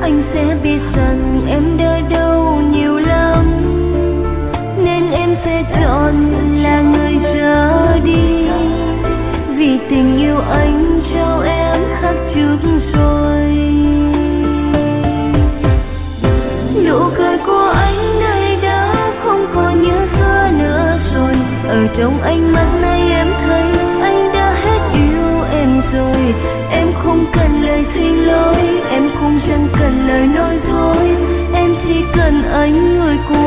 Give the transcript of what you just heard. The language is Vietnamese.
anh sẽ biết rằng em đã đau nhiều lắm, nên em sẽ chọn là người ra đi, vì tình yêu anh trao em khác trước rồi. Nụ cười của anh đây đã không còn như xưa nữa rồi, ở trong ánh mắt này em thấy anh đã hết yêu em rồi. Em không cần lời xin lỗi, em không chẳng cần lời nói dối, em chỉ cần anh người của